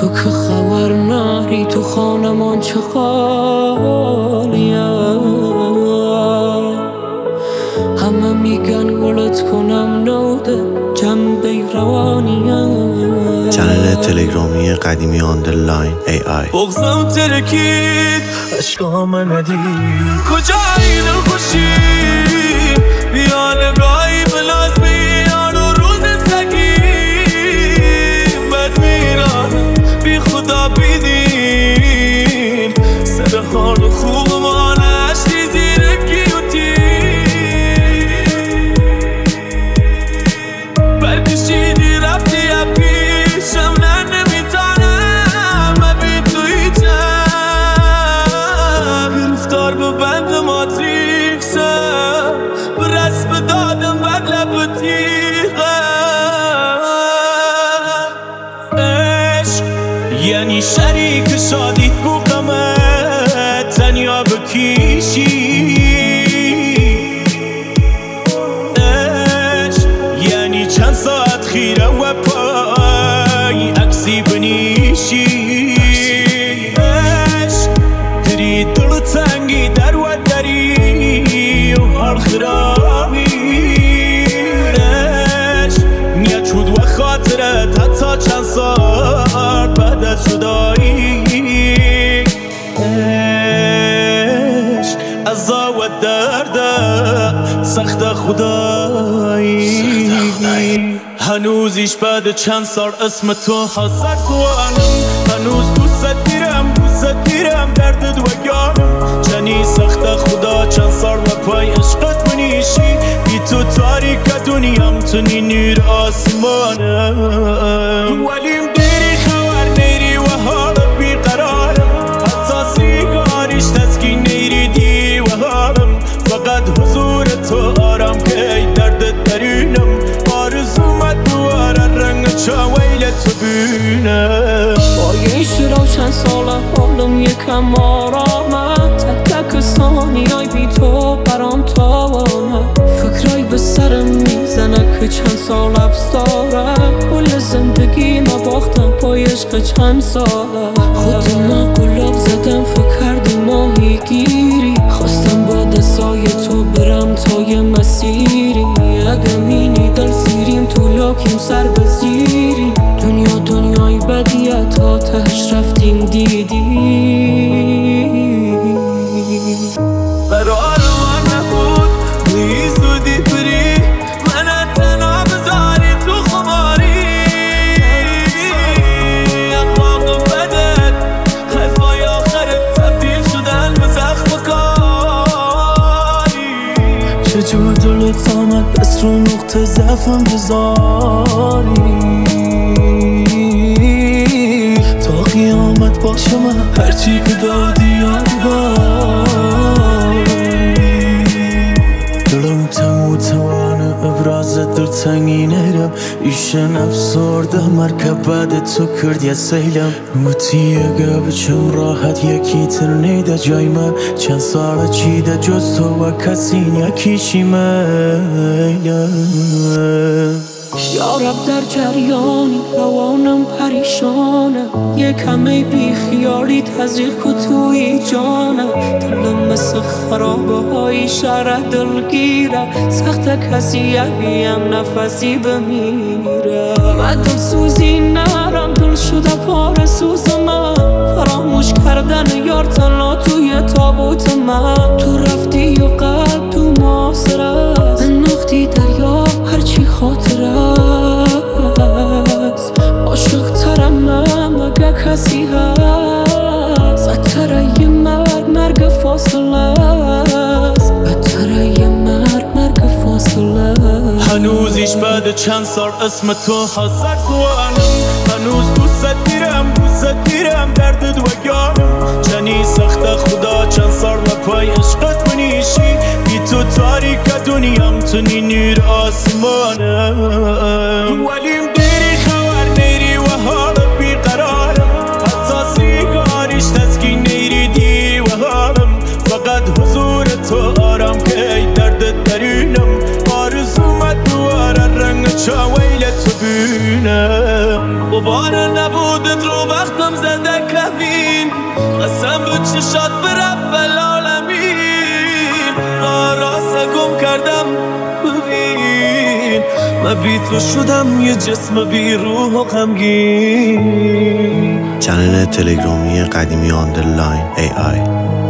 تو که خبر نری تو خانمان چه خالیه. همه میگن گلت کنم نوده جنبه روانیه. چنل تلگرامی قدیمی آندرلاین AI. بغزم ترکید عشقام ندید کجایی دل خوشی بیا نگاهی بلاز بیان و روز سگی بد میرانم بی خدا بیدین سر حال خوب ما نشتی زیر گیوتی برکشیدی رفتی پیشم نمیتانم ببین توی جب گرفتار به بند ماتریکسم به رسم دادم بر لب تیغم. عشق یعنی شریک شادیت بو غمت تنیا بکیشی. عشق یعنی چند ساعت خیره و پای عکسی بنیشی. عشق دری دل تنگی در و دری و حال خرابی. عشق نیت شد و خاطرت حتی چند سال بعد از جدایی. عشق عزا و درد سخت خدایی. هنوزیش بعد چند سال اسم تو حاضر توانم. هنوز دوست دیرم دردت و یارم چنی سخت خدا چند سال و پای عشقت منیشی. بی تو تاریک دنیام تو نی نور آسمانم ولیم دیری خبر نیری و حال بیقرارم حتی سیگاریش تسکین نیری دی و حالم فقط حضور تو آرام که ای دردت درونم آرزومت دواره رنگ چاویل تو بینم. بایش روشن سال حالم یکم آرامد تک تک ثانیای بی تو برام تاوانه. فکرای به سرم میزنه که چند سال حبس داره. کل زندگی ما باختم پای عشق چند ساله. خودم قلاب زدم فکر کردی ماهی گیری. خواستم با دستای تو برم تا یه مسیری. اگه مینی دل سیریم تو لاکیم سر به زیریم. دنیا دنیای بدیه تا تهش رفتیم دیدی. قرار من نبود توی زودی بری من تنها بذاری تو خماری. اخلاق بدت حرفای آخرت تبدیل شدن به زخم کاری. چجور دلت آمد بس رو نقطه ضعفم بذاری. تا قیامت باشه من هرچی که دادی دلم تموتوانه ابراز دلتنگی نیرم. ایشن افسرده مرکب بعد تو کرد یه سیلم. موتی اگه بچم راحت یکی تر نیده جای من. چند سال چیده جز تو و کسی یکیشی میلم. یا رب در جریانی روانم پریشانه. یکمه بی خیالی تزریق کو توی جانه. دلم مثل خرابه های شهر دلگیره. سخت کسی بیم نفسی بمیره. من دل سوزی نرم دل شده پاره سوز من. فراموش کردن یار تنها توی تابوت من. تو رفتی و قلب تو محاصره است. انداختی دریا هرچی خاطره است. عاشق ترم مگه کسی هست. بدتره یه مرگ فاصله است. بدتره یه مرگ فاصله است. هنوزیش بعد چند سال اسم تو حاضر توانم. هنوز دوست دیرم دردت و یارم چنی سخت خدا چند سال و پای عشقت منیشی. بی تو تاریک دنیام تو نی نور آسمانم ولیم دیری خبر نیری و حال بیقرارم حتی سیگاریش تسکین نیری دی و حالم فقط حضور تو آرام که ای دردت درونم آرزومت دواره رنگ چاویل تو بینم. غبار نبودت رو وقتم زده کمین قسم به چشات به رب العالمین راست گم کردم ببین من بی تو شدم یه جسم بی روح و غمگین. چنل تلگرامی قدیمی آندرلاین AI